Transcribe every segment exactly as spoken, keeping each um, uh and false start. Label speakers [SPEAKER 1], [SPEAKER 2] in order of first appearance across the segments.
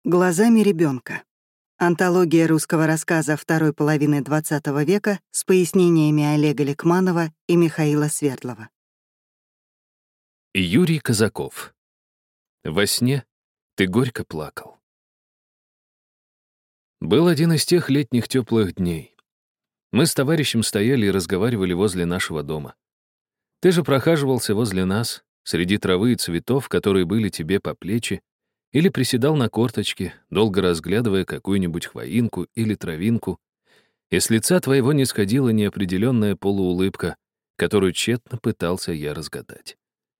[SPEAKER 1] Глазами ребенка. Антология русского рассказа второй половины двадцатого века с пояснениями Олега Лекманова и Михаила Свердлова.
[SPEAKER 2] Юрий Казаков. Во сне ты горько плакал. Был один из тех летних теплых дней. Мы с товарищем стояли и разговаривали возле нашего дома. Ты же прохаживался возле нас, среди травы и цветов, которые были тебе по плечи, или приседал на корточки, долго разглядывая какую-нибудь хвоинку или травинку, и с лица твоего не сходила неопределенная полуулыбка, которую тщетно пытался я разгадать.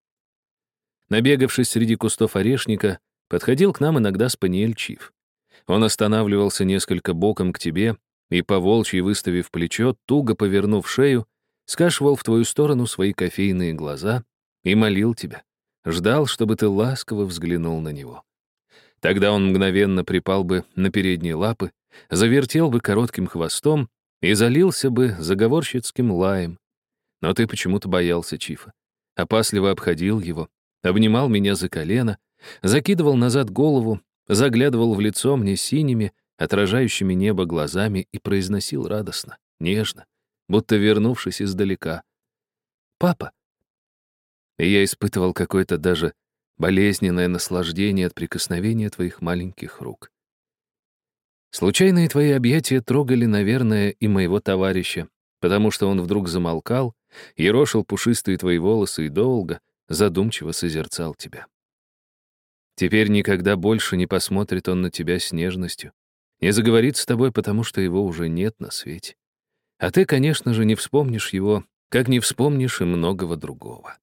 [SPEAKER 2] Набегавшись среди кустов орешника, подходил к нам иногда спаниель Чиф. Он останавливался несколько боком к тебе и, по-волчьи выставив плечо, туго повернув шею, скашивал в твою сторону свои кофейные глаза и молил тебя, ждал, чтобы ты ласково взглянул на него. Тогда он мгновенно припал бы на передние лапы, завертел бы коротким хвостом и залился бы заговорщицким лаем. Но ты почему-то боялся Чифа, опасливо обходил его, обнимал меня за колено, закидывал назад голову, заглядывал в лицо мне синими, отражающими небо глазами и произносил радостно, нежно, будто вернувшись издалека: «Папа!» И я испытывал какое-то даже болезненное наслаждение от прикосновения твоих маленьких рук. Случайные твои объятия трогали, наверное, и моего товарища, потому что он вдруг замолкал, ерошил пушистые твои волосы и долго, задумчиво созерцал тебя. Теперь никогда больше не посмотрит он на тебя с нежностью, не заговорит с тобой, потому что его уже нет на свете. А ты, конечно же, не вспомнишь его, как не вспомнишь и многого другого.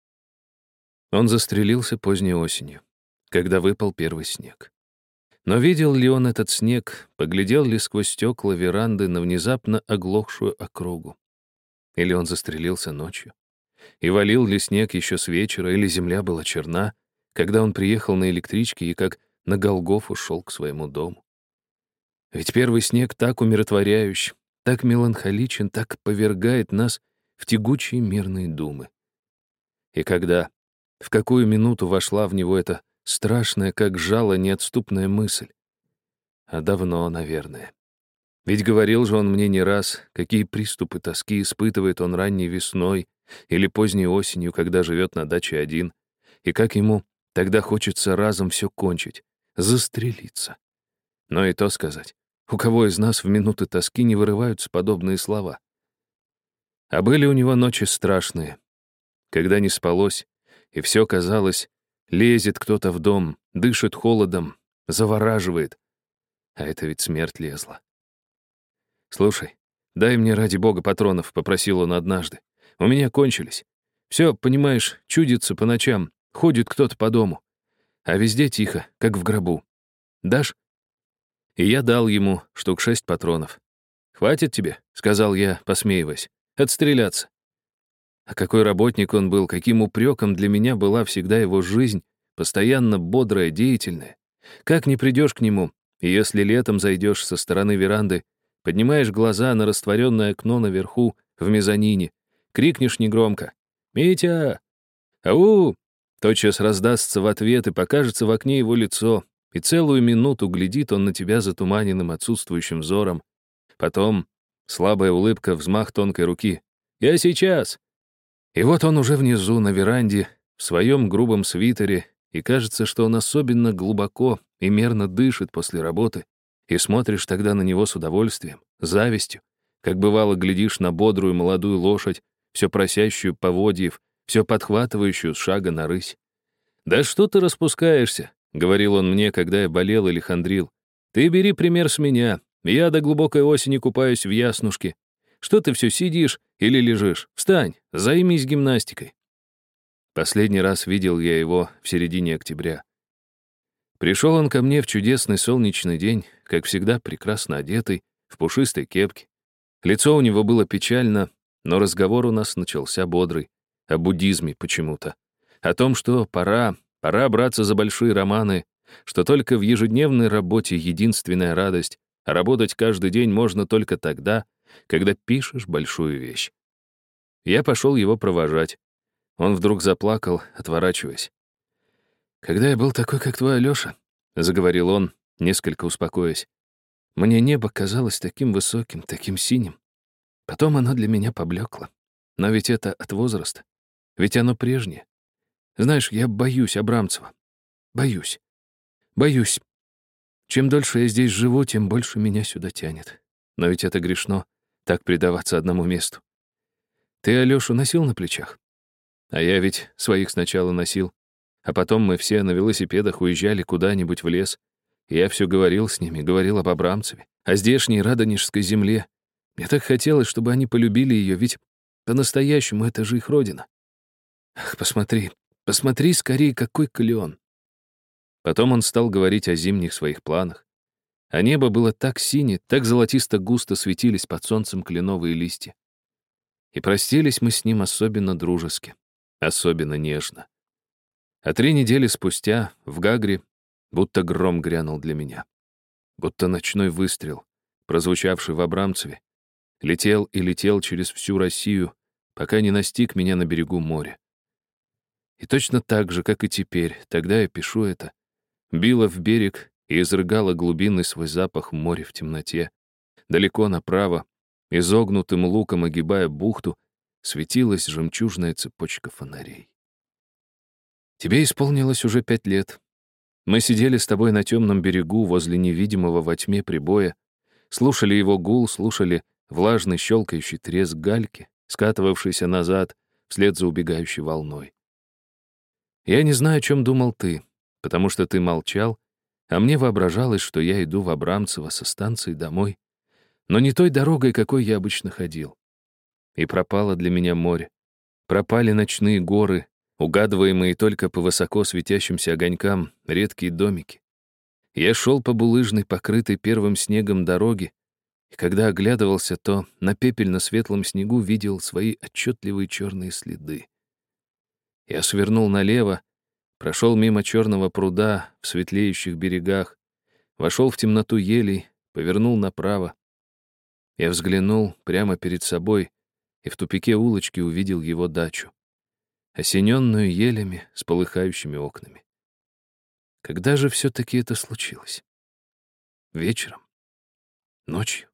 [SPEAKER 2] Он застрелился поздней осенью, когда выпал первый снег. Но видел ли он этот снег, поглядел ли сквозь стекла веранды на внезапно оглохшую округу? Или он застрелился ночью? И валил ли снег еще с вечера, или земля была черна, когда он приехал на электричке и как на Голгофу шел к своему дому? Ведь первый снег так умиротворяющий, так меланхоличен, так повергает нас в тягучие мирные думы. И когда, в какую минуту вошла в него эта страшная, как жало, неотступная мысль? А давно, наверное. Ведь говорил же он мне не раз, какие приступы тоски испытывает он ранней весной или поздней осенью, когда живет на даче один, и как ему тогда хочется разом все кончить, застрелиться. Но и то сказать, у кого из нас в минуты тоски не вырываются подобные слова? А были у него ночи страшные, когда не спалось, и все казалось, лезет кто-то в дом, дышит холодом, завораживает. А это ведь смерть лезла. «Слушай, дай мне ради бога патронов», — попросил он однажды. «У меня кончились. Все, понимаешь, чудится по ночам, ходит кто-то по дому. А везде тихо, как в гробу. Дашь?» И я дал ему штук шесть патронов. «Хватит тебе», — сказал я, посмеиваясь, — «отстреляться». А какой работник он был, каким упреком для меня была всегда его жизнь, постоянно бодрая, деятельная. Как не придешь к нему, и если летом зайдешь со стороны веранды, поднимаешь глаза на растворенное окно наверху, в мезонине, крикнешь негромко: «Митя! Ау!» Тотчас раздастся в ответ, и покажется в окне его лицо, и целую минуту глядит он на тебя затуманенным отсутствующим взором. Потом слабая улыбка, взмах тонкой руки. «Я сейчас!» И вот он уже внизу, на веранде, в своем грубом свитере, и кажется, что он особенно глубоко и мерно дышит после работы, и смотришь тогда на него с удовольствием, завистью, как бывало глядишь на бодрую молодую лошадь, все просящую поводьев, все подхватывающую с шага на рысь. «Да что ты распускаешься?» — говорил он мне, когда я болел или хандрил. «Ты бери пример с меня. Я до глубокой осени купаюсь в Яснушке. Что ты все сидишь или лежишь? Встань, займись гимнастикой». Последний раз видел я его в середине октября. Пришел он ко мне в чудесный солнечный день, как всегда прекрасно одетый, в пушистой кепке. Лицо у него было печально, но разговор у нас начался бодрый, о буддизме почему-то. О том, что пора, пора браться за большие романы, что только в ежедневной работе единственная радость, а работать каждый день можно только тогда, когда пишешь большую вещь. Я пошел его провожать. Он вдруг заплакал, отворачиваясь. «Когда я был такой, как твой Алёша», — заговорил он, несколько успокоясь. Мне небо казалось таким высоким, таким синим. Потом оно для меня поблекло. Но ведь это от возраста. Ведь оно прежнее. Знаешь, я боюсь Абрамцева. Боюсь. Боюсь. Чем дольше я здесь живу, тем больше меня сюда тянет. Но ведь это грешно, так предаваться одному месту. Ты Алёшу носил на плечах? А я ведь своих сначала носил. А потом мы все на велосипедах уезжали куда-нибудь в лес. И я все говорил с ними, говорил об Абрамцеве, о здешней радонежской земле. Мне так хотелось, чтобы они полюбили ее, ведь по-настоящему это же их родина. Ах, посмотри, посмотри скорее, какой клен. Потом он стал говорить о зимних своих планах. А небо было так синее, так золотисто-густо светились под солнцем кленовые листья. И простились мы с ним особенно дружески, особенно нежно. А три недели спустя в Гагре будто гром грянул для меня. Будто ночной выстрел, прозвучавший в Абрамцеве, летел и летел через всю Россию, пока не настиг меня на берегу моря. И точно так же, как и теперь, тогда я пишу это, било в берег и изрыгало глубинный свой запах в море в темноте. Далеко направо, изогнутым луком огибая бухту, светилась жемчужная цепочка фонарей. Тебе исполнилось уже пять лет. Мы сидели с тобой на темном берегу возле невидимого во тьме прибоя, слушали его гул, слушали влажный щелкающий треск гальки, скатывавшийся назад вслед за убегающей волной. Я не знаю, о чем думал ты, потому что ты молчал, а мне воображалось, что я иду в Абрамцево со станции домой, но не той дорогой, какой я обычно ходил. И пропало для меня море. Пропали ночные горы, угадываемые только по высоко светящимся огонькам редкие домики. Я шел по булыжной, покрытой первым снегом дороге, и когда оглядывался, то на пепельно-светлом снегу видел свои отчетливые черные следы. Я свернул налево, прошел мимо черного пруда в светлеющих берегах, вошел в темноту елей, повернул направо. Я взглянул прямо перед собой и в тупике улочки увидел его дачу, осененную елями с полыхающими окнами. Когда же все-таки это случилось? Вечером? Ночью?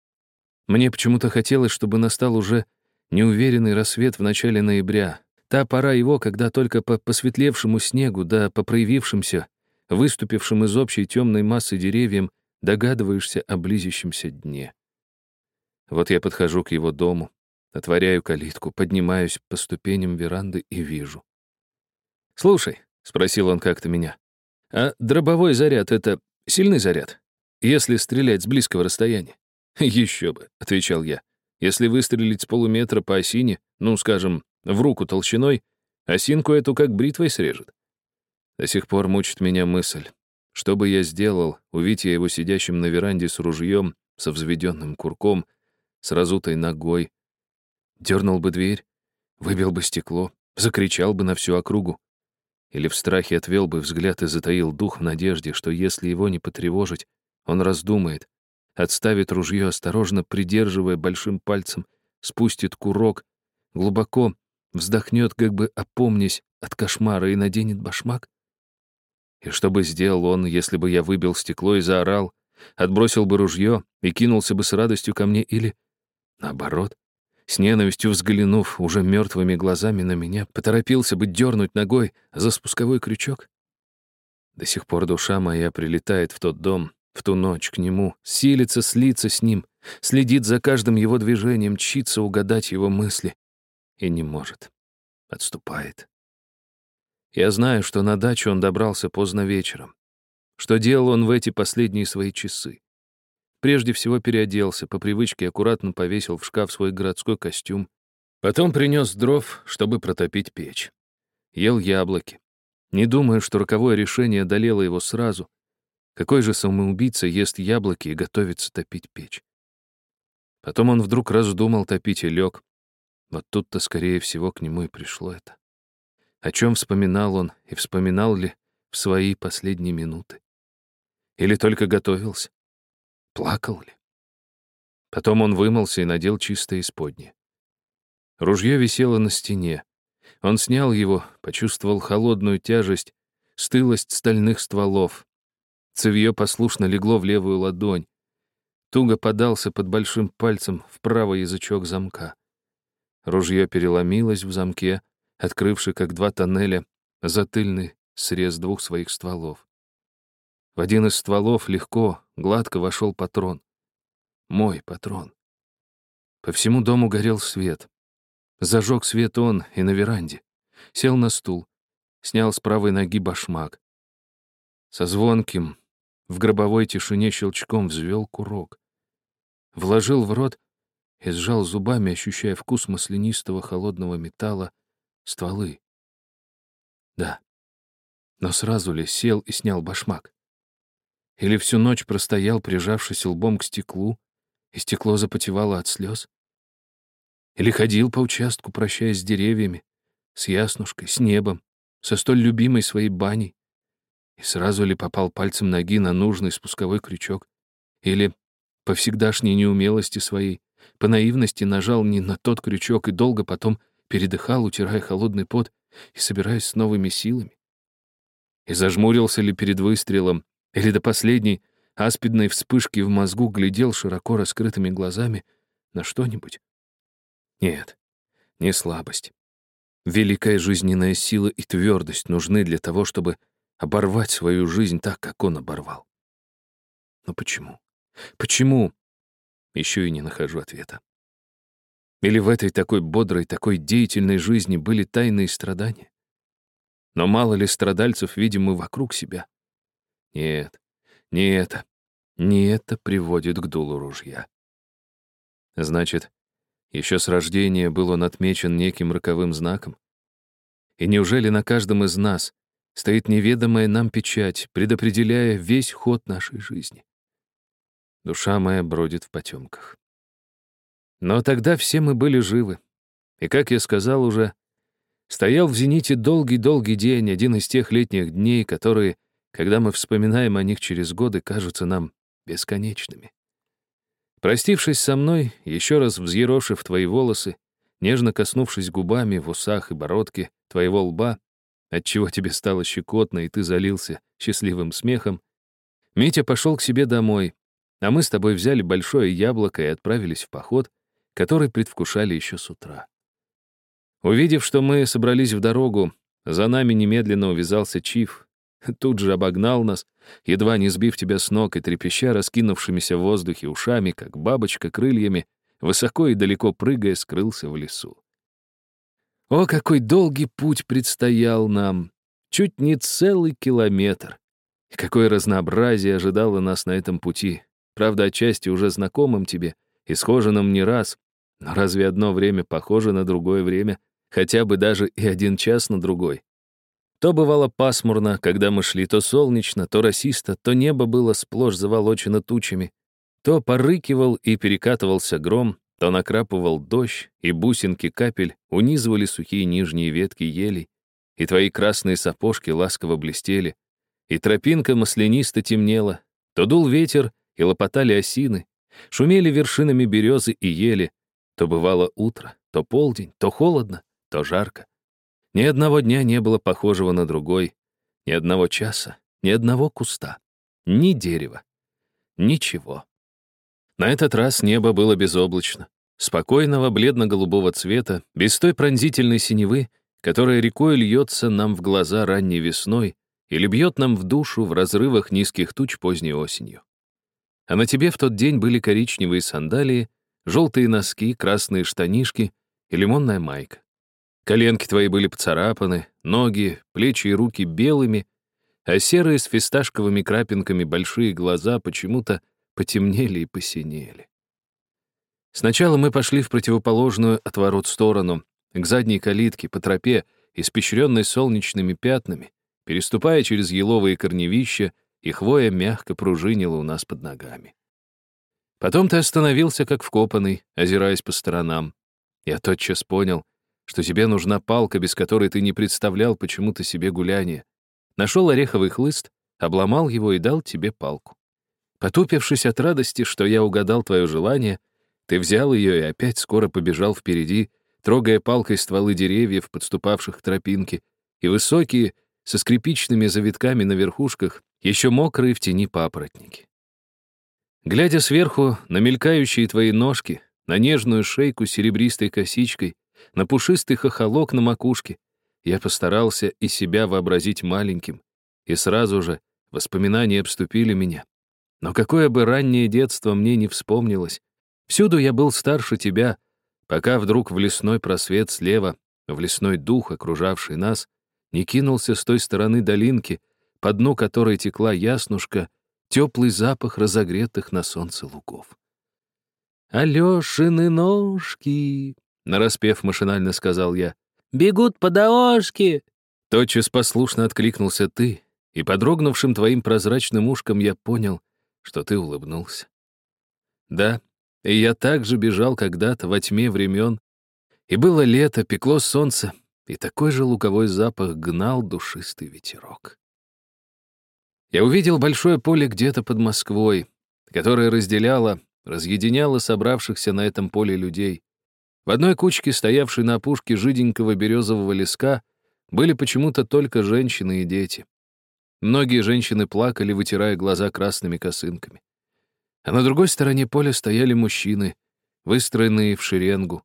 [SPEAKER 2] Мне почему-то хотелось, чтобы настал уже неуверенный рассвет в начале ноября, та пора его, когда только по посветлевшему снегу да по проявившимся, выступившим из общей темной массы деревьям, догадываешься о близящемся дне. Вот я подхожу к его дому, отворяю калитку, поднимаюсь по ступеням веранды и вижу. «Слушай», — спросил он как-то меня, «а дробовой заряд — это сильный заряд, если стрелять с близкого расстояния?» «Еще бы», — отвечал я. «Если выстрелить с полуметра по осине, ну, скажем, в руку толщиной, осинку эту как бритвой срежет». До сих пор мучит меня мысль, что бы я сделал, увидь я его сидящим на веранде с ружьем, со взведенным курком, с разутой ногой. Дернул бы дверь, выбил бы стекло, закричал бы на всю округу. Или в страхе отвел бы взгляд и затаил дух в надежде, что если его не потревожить, он раздумает, отставит ружье, осторожно придерживая большим пальцем, спустит курок, глубоко вздохнет, как бы опомнясь от кошмара, и наденет башмак? И что бы сделал он, если бы я выбил стекло и заорал, отбросил бы ружье и кинулся бы с радостью ко мне, или, наоборот, с ненавистью взглянув уже мертвыми глазами на меня, поторопился бы дернуть ногой за спусковой крючок? До сих пор душа моя прилетает в тот дом, в ту ночь к нему, силится слиться с ним, следит за каждым его движением, чится угадать его мысли. И не может. Отступает. Я знаю, что на дачу он добрался поздно вечером. Что делал он в эти последние свои часы? Прежде всего переоделся, по привычке аккуратно повесил в шкаф свой городской костюм. Потом принес дров, чтобы протопить печь. Ел яблоки. Не думаю, что роковое решение одолело его сразу. Какой же самоубийца ест яблоки и готовится топить печь? Потом он вдруг раздумал топить и лег. Вот тут-то, скорее всего, к нему и пришло это. О чем вспоминал он, и вспоминал ли в свои последние минуты? Или только готовился? Плакал ли? Потом он вымылся и надел чистое исподнее. Ружье висело на стене. Он снял его, почувствовал холодную тяжесть, стылость стальных стволов. Цевьё послушно легло в левую ладонь. Туго подался под большим пальцем в правый язычок замка. Ружье переломилось в замке, открывший, как два тоннеля, затыльный срез двух своих стволов. В один из стволов легко, гладко вошел патрон. Мой патрон. По всему дому горел свет. Зажег свет он и на веранде. Сел на стул, снял с правой ноги башмак. Со звонким, в гробовой тишине щелчком взвел курок. Вложил в рот и сжал зубами, ощущая вкус маслянистого холодного металла, стволы. Да. Но сразу ли сел и снял башмак? Или всю ночь простоял, прижавшись лбом к стеклу, и стекло запотевало от слез? Или ходил по участку, прощаясь с деревьями, с яснушкой, с небом, со столь любимой своей баней, и сразу ли попал пальцем ноги на нужный спусковой крючок? Или по всегдашней неумелости своей, по наивности нажал не на тот крючок и долго потом передыхал, утирая холодный пот и собираясь с новыми силами? И зажмурился ли перед выстрелом, или до последней аспидной вспышки в мозгу глядел широко раскрытыми глазами на что-нибудь? Нет, не слабость. Великая жизненная сила и твердость нужны для того, чтобы оборвать свою жизнь так, как он оборвал. Но почему? Почему? Еще и не нахожу ответа. Или в этой такой бодрой, такой деятельной жизни были тайные страдания? Но мало ли страдальцев видим мы вокруг себя? Нет, не это. Не это приводит к дулу ружья. Значит, еще с рождения был он отмечен неким роковым знаком? И неужели на каждом из нас стоит неведомая нам печать, предопределяя весь ход нашей жизни? Душа моя бродит в потемках. Но тогда все мы были живы. И, как я сказал уже, стоял в зените долгий-долгий день, один из тех летних дней, которые, когда мы вспоминаем о них через годы, кажутся нам бесконечными. Простившись со мной, еще раз взъерошив твои волосы, нежно коснувшись губами в усах и бородке твоего лба, отчего тебе стало щекотно, и ты залился счастливым смехом, Митя пошел к себе домой, а мы с тобой взяли большое яблоко и отправились в поход, который предвкушали еще с утра. Увидев, что мы собрались в дорогу, за нами немедленно увязался Чиф, тут же обогнал нас, едва не сбив тебя с ног и трепеща раскинувшимися в воздухе ушами, как бабочка крыльями, высоко и далеко прыгая, скрылся в лесу. О, какой долгий путь предстоял нам! Чуть не целый километр. И какое разнообразие ожидало нас на этом пути. Правда, отчасти уже знакомым тебе и схоженным не раз. Но разве одно время похоже на другое время? Хотя бы даже и один час на другой. То бывало пасмурно, когда мы шли, то солнечно, то росисто, то небо было сплошь заволочено тучами, то порыкивал и перекатывался гром, то накрапывал дождь, и бусинки капель унизывали сухие нижние ветки елей, и твои красные сапожки ласково блестели, и тропинка маслянисто темнела, то дул ветер, и лопотали осины, шумели вершинами березы и ели, то бывало утро, то полдень, то холодно, то жарко. Ни одного дня не было похожего на другой, ни одного часа, ни одного куста, ни дерева, ничего. На этот раз небо было безоблачно, спокойного бледно-голубого цвета, без той пронзительной синевы, которая рекой льется нам в глаза ранней весной или бьет нам в душу в разрывах низких туч поздней осенью. А на тебе в тот день были коричневые сандалии, желтые носки, красные штанишки и лимонная майка. Коленки твои были поцарапаны, ноги, плечи и руки белыми, а серые с фисташковыми крапинками большие глаза почему-то потемнели и посинели. Сначала мы пошли в противоположную от ворот сторону, к задней калитке, по тропе, испещренной солнечными пятнами, переступая через еловые корневища, и хвоя мягко пружинила у нас под ногами. Потом ты остановился, как вкопанный, озираясь по сторонам. Я тотчас понял, что тебе нужна палка, без которой ты не представлял почему-то себе гуляние. Нашел ореховый хлыст, обломал его и дал тебе палку. Потупившись от радости, что я угадал твое желание, ты взял ее и опять скоро побежал впереди, трогая палкой стволы деревьев, подступавших к тропинке, и высокие, со скрипичными завитками на верхушках, еще мокрые в тени папоротники. Глядя сверху на мелькающие твои ножки, на нежную шейку с серебристой косичкой, на пушистый хохолок на макушке, я постарался и себя вообразить маленьким, и сразу же воспоминания обступили меня. Но какое бы раннее детство мне не вспомнилось, всюду я был старше тебя, пока вдруг в лесной просвет слева, в лесной дух, окружавший нас, не кинулся с той стороны долинки, по дну которой текла яснушка, теплый запах разогретых на солнце лугов. «Алешины ножки», — нараспев машинально сказал я, — «бегут по дорожке». Тотчас послушно откликнулся ты, и под дрогнувшим твоим прозрачным ушком я понял, что ты улыбнулся. Да, и я также бежал когда-то во тьме времен, и было лето, пекло солнце, и такой же луговой запах гнал душистый ветерок. Я увидел большое поле где-то под Москвой, которое разделяло, разъединяло собравшихся на этом поле людей. В одной кучке, стоявшей на опушке жиденького березового леска, были почему-то только женщины и дети. Многие женщины плакали, вытирая глаза красными косынками. А на другой стороне поля стояли мужчины, выстроенные в шеренгу.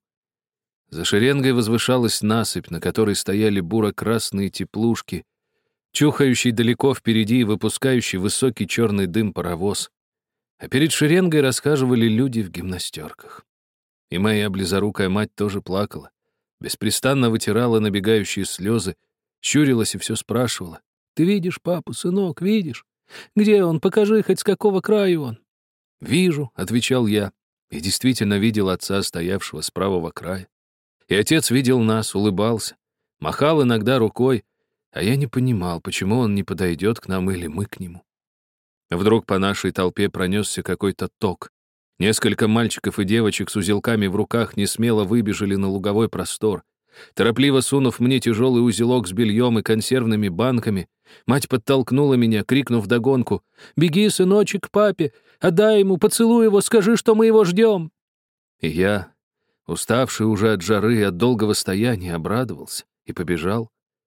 [SPEAKER 2] За шеренгой возвышалась насыпь, на которой стояли буро-красные теплушки, чухающий далеко впереди и выпускающий высокий черный дым паровоз. А перед шеренгой расхаживали люди в гимнастерках. И моя близорукая мать тоже плакала, беспрестанно вытирала набегающие слезы, щурилась и все спрашивала. «Ты видишь папу, сынок, видишь? Где он? Покажи, хоть с какого краю он». «Вижу», — отвечал я, и действительно видел отца, стоявшего с правого края. И отец видел нас, улыбался, махал иногда рукой, а я не понимал, почему он не подойдет к нам или мы к нему. Вдруг по нашей толпе пронесся какой-то ток. Несколько мальчиков и девочек с узелками в руках несмело выбежали на луговой простор. Торопливо сунув мне тяжелый узелок с бельем и консервными банками, мать подтолкнула меня, крикнув вдогонку: «Беги, сыночек, к папе, отдай ему, поцелуй его, скажи, что мы его ждем». И я, уставший уже от жары и от долгого стояния, обрадовался и побежал.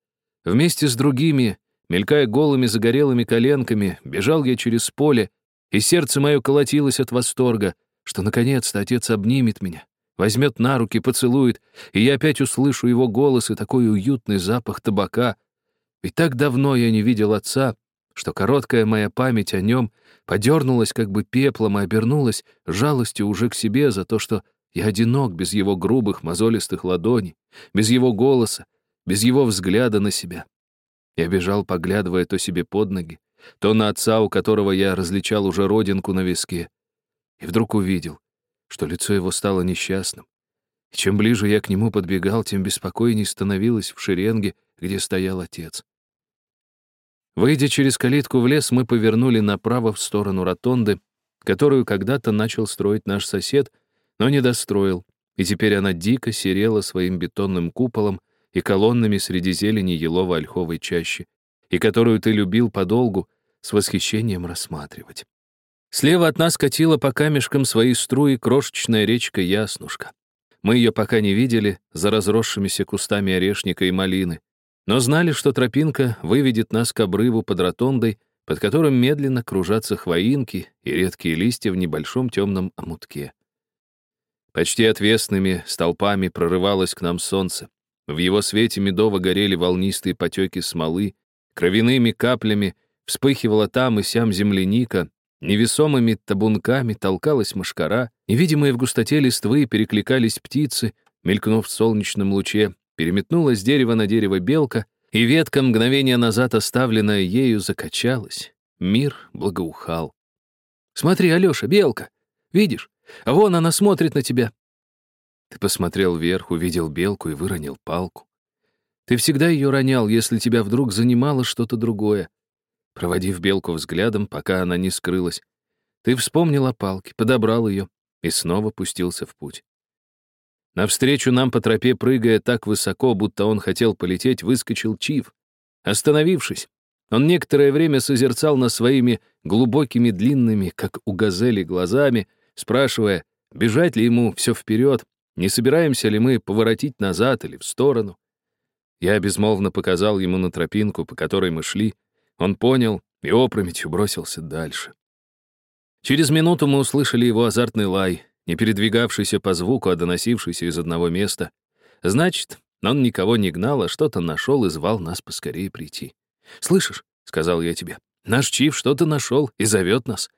[SPEAKER 2] Вместе с другими, мелькая голыми загорелыми коленками, бежал я через поле, и сердце мое колотилось от восторга, что наконец-то отец обнимет меня, возьмет на руки, поцелует, и я опять услышу его голос и такой уютный запах табака. Ведь так давно я не видел отца, что короткая моя память о нем подернулась как бы пеплом и обернулась жалостью уже к себе за то, что я одинок без его грубых мозолистых ладоней, без его голоса, без его взгляда на себя. Я бежал, поглядывая то себе под ноги, то на отца, у которого я различал уже родинку на виске, и вдруг увидел, что лицо его стало несчастным. И чем ближе я к нему подбегал, тем беспокойней становилось в шеренге, где стоял отец. Выйдя через калитку в лес, мы повернули направо в сторону ротонды, которую когда-то начал строить наш сосед, но не достроил, и теперь она дико серела своим бетонным куполом и колоннами среди зелени елово-ольховой чащи, и которую ты любил подолгу с восхищением рассматривать. Слева от нас катила по камешкам свои струи крошечная речка Яснушка. Мы ее пока не видели за разросшимися кустами орешника и малины, но знали, что тропинка выведет нас к обрыву под ротондой, под которым медленно кружатся хвоинки и редкие листья в небольшом темном омутке. Почти отвесными столпами прорывалось к нам солнце. В его свете медово горели волнистые потеки смолы, кровяными каплями вспыхивала там и сям земляника, невесомыми табунками толкалась мошкара, невидимые в густоте листвы перекликались птицы, мелькнув в солнечном луче, переметнулась с дерева на дерево белка, и ветка, мгновение назад оставленная ею, закачалась. Мир благоухал. «Смотри, Алёша, белка! Видишь? А вон она смотрит на тебя!» Ты посмотрел вверх, увидел белку и выронил палку. Ты всегда ее ронял, если тебя вдруг занимало что-то другое. Проводив белку взглядом, пока она не скрылась, ты вспомнил о палке, подобрал ее и снова пустился в путь. Навстречу нам по тропе, прыгая так высоко, будто он хотел полететь, выскочил Чиф. Остановившись, он некоторое время созерцал нас своими глубокими, длинными, как у газели, глазами, спрашивая, бежать ли ему все вперед, не собираемся ли мы поворотить назад или в сторону. Я безмолвно показал ему на тропинку, по которой мы шли. Он понял и опрометью бросился дальше. Через минуту мы услышали его азартный лай, не передвигавшийся по звуку, а доносившийся из одного места. Значит, он никого не гнал, а что-то нашел и звал нас поскорее прийти. «Слышишь?» — сказал я тебе. «Наш Чиф что-то нашел и зовет нас».